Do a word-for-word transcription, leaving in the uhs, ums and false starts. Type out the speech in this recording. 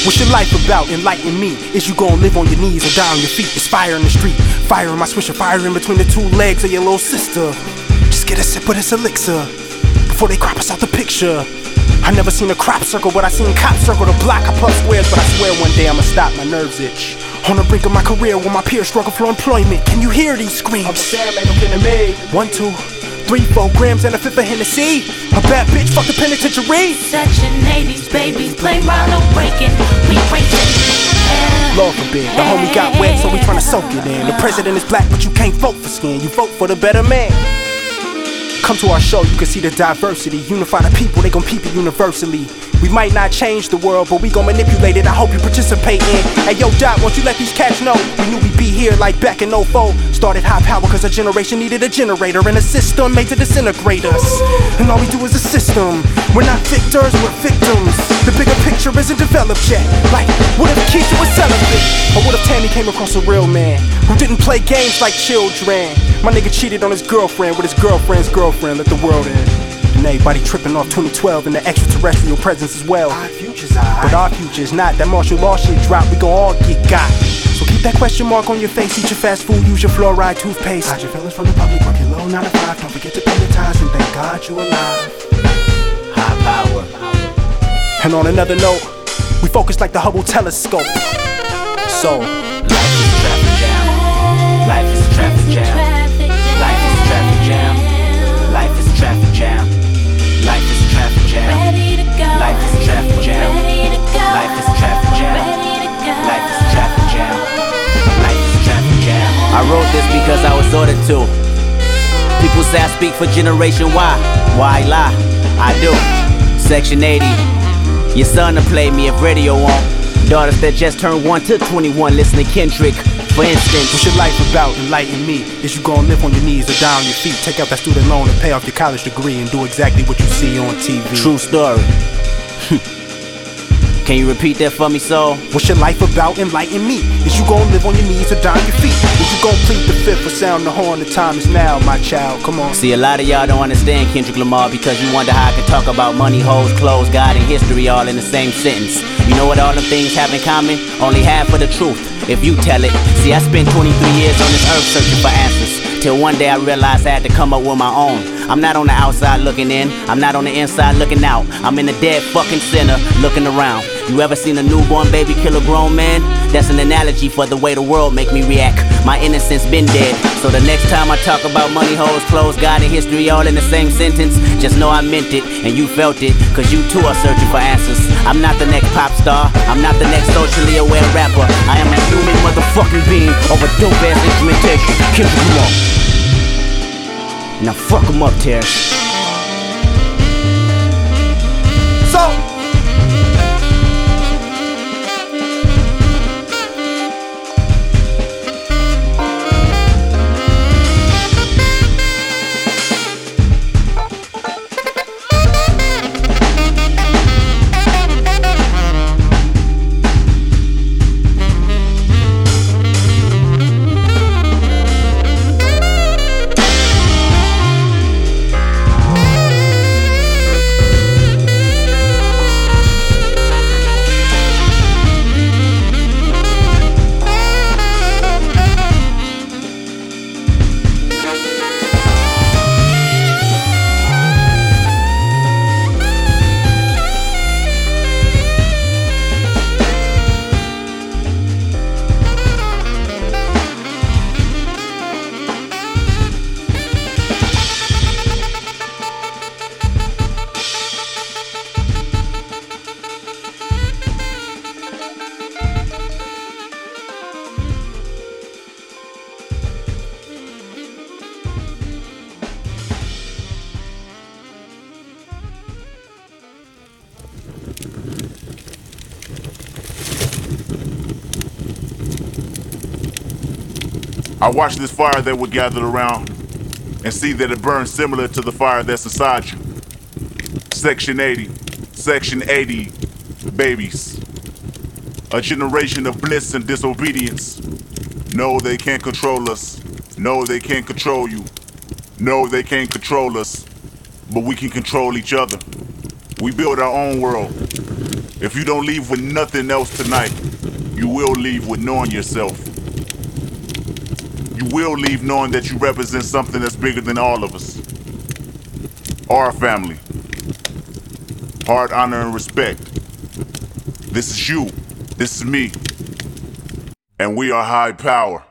What's your life about? Enlighten me. Is you gon' live on your knees or die on your feet? It's fire in the street, fire in my swisher, fire in between the two legs of your little sister. Just get a sip of this elixir before they crop us out the picture. I never seen a crop circle, but I seen cops circle the block. I puff squares, but I swear one day I'ma stop, my nerves itch. On the brink of my career, where my peers struggle for employment. Can you hear these screams? I'm sad, man, I'm getting made. One, two, three, four grams and a fifth of Hennessy. A bad bitch, fuck the penitentiary. Section eighties, babies, play Ronald breaking. We breaking. Lord forbid, the homie got wet, so we tryna soak it in. The president is black, but you can't vote for skin. You vote for the better man. Come to our show, you can see the diversity. Unify the people, they gon' peep it universally. We might not change the world, but we gon' manipulate it. I hope you participate in. Hey yo, Doc, won't you let these cats know? We knew we'd be here like back in oh four. Started high power cause a generation needed a generator and a system made to disintegrate us. And all we do is a system. We're not victors, we're victims. The bigger picture isn't developed yet. Like, what if Keisha was celibate? Or what if Tammy came across a real man who didn't play games like children? My nigga cheated on his girlfriend with his girlfriend's girlfriend. Let the world in. And everybody tripping off twenty twelve and the extraterrestrial presence as well. Our future's alright, but our future's not. That martial law shit drop, we gon' all get got. So keep that question mark on your face. Eat your fast food, use your fluoride toothpaste. Hide your feelings from the public, work your low nine to five. Don't forget to pay your tithes and thank God you alive. High power. And on another note, we focus like the Hubble telescope. So life is a traffic jam. Life is a traffic jam. Life is a traffic jam. Life is a traffic jam. Life is a traffic jam. Life is a traffic jam. Life is a traffic jam. Life is a traffic jam. Life is a traffic jam. I wrote this because I was ordered to. People say I speak for Generation Y. Why lie? I do. Section eighty. Your son to play me if radio won't. Daughters that just turned one to twenty-one listen to Kendrick. For instance, what's your life about? Enlighten me. Is you gon' live on your knees or die on your feet? Take out that student loan and pay off your college degree and do exactly what you see on T V. True story. Can you repeat that for me, soul? What's your life about? Enlighten me. Is you gon' live on your knees or die on your feet? Is you gon' plead the fifth or sound the horn? The time is now, my child. Come on. See, a lot of y'all don't understand Kendrick Lamar because you wonder how I can talk about money, hoes, clothes, God, and history all in the same sentence. You know what all them things have in common? Only half of the truth, if you tell it. See, I spent twenty-three years on this earth searching for answers. Till one day I realized I had to come up with my own. I'm not on the outside looking in, I'm not on the inside looking out. I'm in the dead fucking center looking around. You ever seen a newborn baby kill a grown man? That's an analogy for the way the world make me react. My innocence been dead. So the next time I talk about money, hoes, clothes, God, and history all in the same sentence, just know I meant it and you felt it, cause you too are searching for answers. I'm not the next pop star, I'm not the next socially aware rapper. I am a human motherfucking being of a dope ass instrumentation. Kendrick Lamar. Now fuck him up, Terrence. So I watch this fire that we're gathered around and see that it burns similar to the fire that's inside you. Section eighty, Section eighty, babies. A generation of bliss and disobedience. No, they can't control us. No, they can't control you. No, they can't control us. But we can control each other. We build our own world. If you don't leave with nothing else tonight, you will leave with knowing yourself. You will leave knowing that you represent something that's bigger than all of us. Our family. Heart, honor, and respect. This is you. This is me. And we are high power.